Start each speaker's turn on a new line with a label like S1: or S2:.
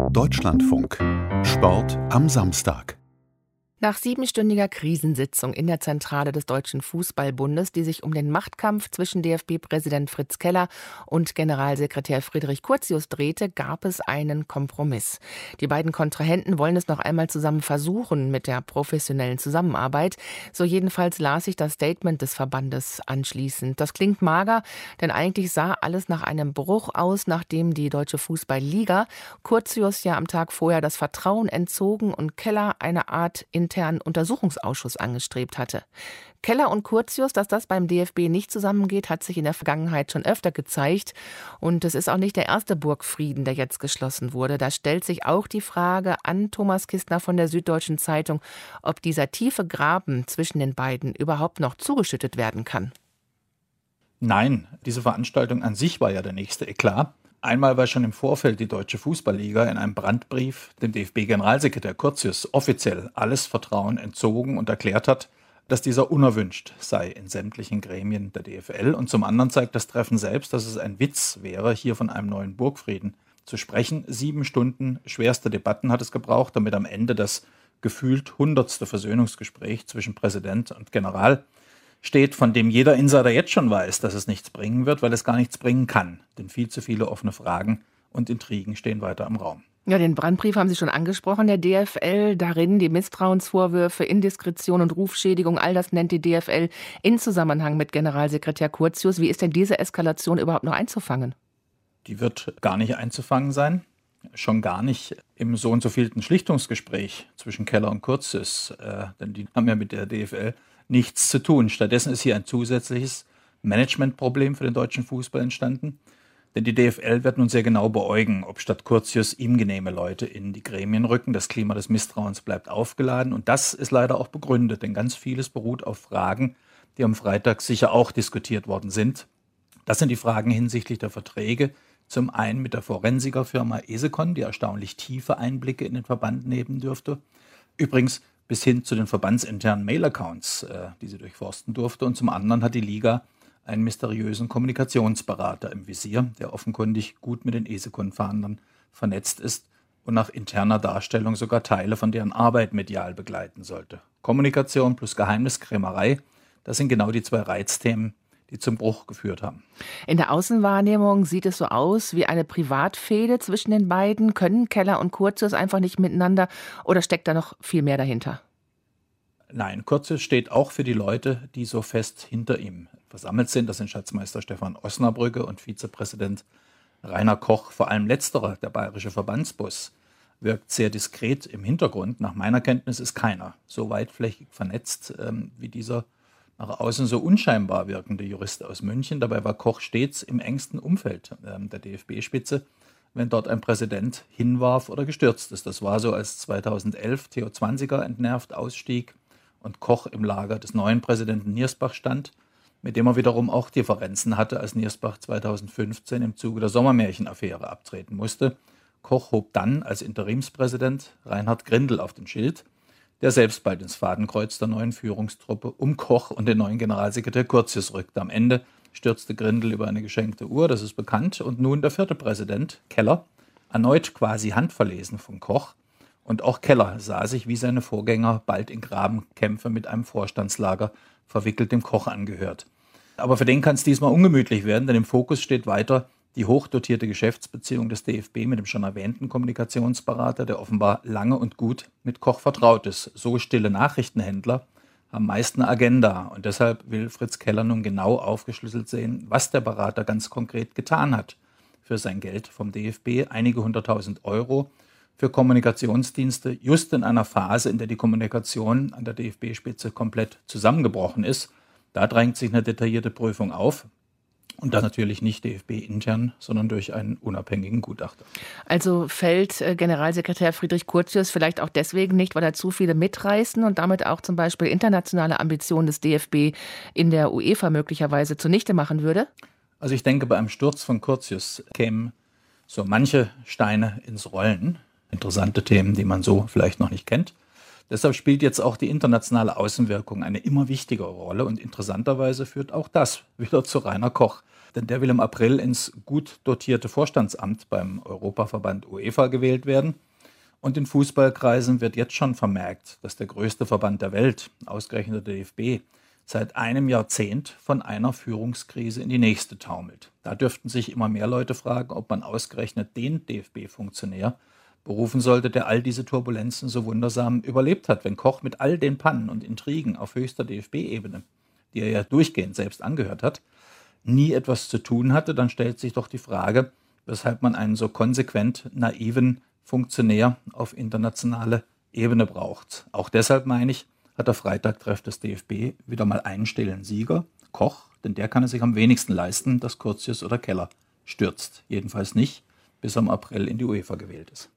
S1: Deutschlandfunk. Sport am Samstag.
S2: Nach 7-stündiger Krisensitzung in der Zentrale des Deutschen Fußballbundes, die sich um den Machtkampf zwischen DFB-Präsident Fritz Keller und Generalsekretär Friedrich Curtius drehte, gab es einen Kompromiss. Die beiden Kontrahenten wollen es noch einmal zusammen versuchen mit der professionellen Zusammenarbeit. So jedenfalls las ich das Statement des Verbandes anschließend. Das klingt mager, denn eigentlich sah alles nach einem Bruch aus, nachdem die Deutsche Fußballliga Curtius ja am Tag vorher das Vertrauen entzogen und Keller eine Art internen Untersuchungsausschuss angestrebt hatte. Keller und Curtius, dass das beim DFB nicht zusammengeht, hat sich in der Vergangenheit schon öfter gezeigt. Und es ist auch nicht der erste Burgfrieden, der jetzt geschlossen wurde. Da stellt sich auch die Frage an Thomas Kistner von der Süddeutschen Zeitung, ob dieser tiefe Graben zwischen den beiden überhaupt noch zugeschüttet werden kann.
S3: Nein, diese Veranstaltung an sich war ja der nächste Eklat. Einmal war schon im Vorfeld die Deutsche Fußballliga in einem Brandbrief dem DFB-Generalsekretär Curtius offiziell alles Vertrauen entzogen und erklärt hat, dass dieser unerwünscht sei in sämtlichen Gremien der DFL. Und zum anderen zeigt das Treffen selbst, dass es ein Witz wäre, hier von einem neuen Burgfrieden zu sprechen. 7 Stunden schwerste Debatten hat es gebraucht, damit am Ende das gefühlt 100. Versöhnungsgespräch zwischen Präsident und General steht, von dem jeder Insider jetzt schon weiß, dass es nichts bringen wird, weil es gar nichts bringen kann. Denn viel zu viele offene Fragen und Intrigen stehen weiter im Raum.
S2: Ja, den Brandbrief haben Sie schon angesprochen, der DFL. Darin die Misstrauensvorwürfe, Indiskretion und Rufschädigung, all das nennt die DFL in Zusammenhang mit Generalsekretär Curtius. Wie ist denn diese Eskalation überhaupt noch einzufangen?
S3: Die wird gar nicht einzufangen sein. Schon gar nicht im so und so vielten Schlichtungsgespräch zwischen Keller und Curtius. Denn die haben ja mit der DFL nichts zu tun. Stattdessen ist hier ein zusätzliches Managementproblem für den deutschen Fußball entstanden. Denn die DFL wird nun sehr genau beäugen, ob statt Curtius ihm genehme Leute in die Gremien rücken. Das Klima des Misstrauens bleibt aufgeladen. Und das ist leider auch begründet, denn ganz vieles beruht auf Fragen, die am Freitag sicher auch diskutiert worden sind. Das sind die Fragen hinsichtlich der Verträge. Zum einen mit der Forensikerfirma Esecon, die erstaunlich tiefe Einblicke in den Verband nehmen dürfte. Übrigens bis hin zu den verbandsinternen Mail-Accounts, die sie durchforsten durfte. Und zum anderen hat die Liga einen mysteriösen Kommunikationsberater im Visier, der offenkundig gut mit den Esecon-Fahndern vernetzt ist und nach interner Darstellung sogar Teile von deren Arbeit medial begleiten sollte. Kommunikation plus Geheimniskrämerei, das sind genau die 2 Reizthemen, die zum Bruch geführt haben.
S2: In der Außenwahrnehmung sieht es so aus wie eine Privatfehde zwischen den beiden. Können Keller und Curtius einfach nicht miteinander oder steckt da noch viel mehr dahinter?
S3: Nein, Curtius steht auch für die Leute, die so fest hinter ihm versammelt sind. Das sind Schatzmeister Stefan Osnabrügge und Vizepräsident Rainer Koch. Vor allem letzterer, der bayerische Verbandsboss, wirkt sehr diskret im Hintergrund. Nach meiner Kenntnis ist keiner so weitflächig vernetzt wie dieser nach außen so unscheinbar wirkende Jurist aus München. Dabei war Koch stets im engsten Umfeld der DFB-Spitze, wenn dort ein Präsident hinwarf oder gestürzt ist. Das war so, als 2011 Theo Zwanziger entnervt ausstieg und Koch im Lager des neuen Präsidenten Niersbach stand, mit dem er wiederum auch Differenzen hatte, als Niersbach 2015 im Zuge der Sommermärchen-Affäre abtreten musste. Koch hob dann als Interimspräsident Reinhard Grindel auf den Schild, der selbst bald ins Fadenkreuz der neuen Führungstruppe um Koch und den neuen Generalsekretär Curtius rückte. Am Ende stürzte Grindel über eine geschenkte Uhr, das ist bekannt. Und nun der 4. Präsident, Keller, erneut quasi handverlesen von Koch. Und auch Keller sah sich wie seine Vorgänger bald in Grabenkämpfe mit einem Vorstandslager verwickelt, dem Koch angehört. Aber für den kann es diesmal ungemütlich werden, denn im Fokus steht weiter die hochdotierte Geschäftsbeziehung des DFB mit dem schon erwähnten Kommunikationsberater, der offenbar lange und gut mit Koch vertraut ist. So stille Nachrichtenhändler haben meist eine Agenda. Und deshalb will Fritz Keller nun genau aufgeschlüsselt sehen, was der Berater ganz konkret getan hat für sein Geld vom DFB. Einige 100.000 € für Kommunikationsdienste, just in einer Phase, in der die Kommunikation an der DFB-Spitze komplett zusammengebrochen ist. Da drängt sich eine detaillierte Prüfung auf. Und das natürlich nicht DFB-intern, sondern durch einen unabhängigen Gutachter.
S2: Also fällt Generalsekretär Friedrich Curtius vielleicht auch deswegen nicht, weil er zu viele mitreißen und damit auch zum Beispiel internationale Ambitionen des DFB in der UEFA möglicherweise zunichte machen würde?
S3: Also ich denke, bei einem Sturz von Curtius kämen so manche Steine ins Rollen. Interessante Themen, die man so vielleicht noch nicht kennt. Deshalb spielt jetzt auch die internationale Außenwirkung eine immer wichtigere Rolle und interessanterweise führt auch das wieder zu Rainer Koch. Denn der will im April ins gut dotierte Vorstandsamt beim Europaverband UEFA gewählt werden. Und in Fußballkreisen wird jetzt schon vermerkt, dass der größte Verband der Welt, ausgerechnet der DFB, seit einem Jahrzehnt von einer Führungskrise in die nächste taumelt. Da dürften sich immer mehr Leute fragen, ob man ausgerechnet den DFB-Funktionär berufen sollte, der all diese Turbulenzen so wundersam überlebt hat. Wenn Koch mit all den Pannen und Intrigen auf höchster DFB-Ebene, die er ja durchgehend selbst angehört hat, nie etwas zu tun hatte, dann stellt sich doch die Frage, weshalb man einen so konsequent naiven Funktionär auf internationale Ebene braucht. Auch deshalb, meine ich, hat der Freitagtreff des DFB wieder mal einen stillen Sieger, Koch, denn der kann es sich am wenigsten leisten, dass Curtius oder Keller stürzt. Jedenfalls nicht, bis er im April in die UEFA gewählt ist.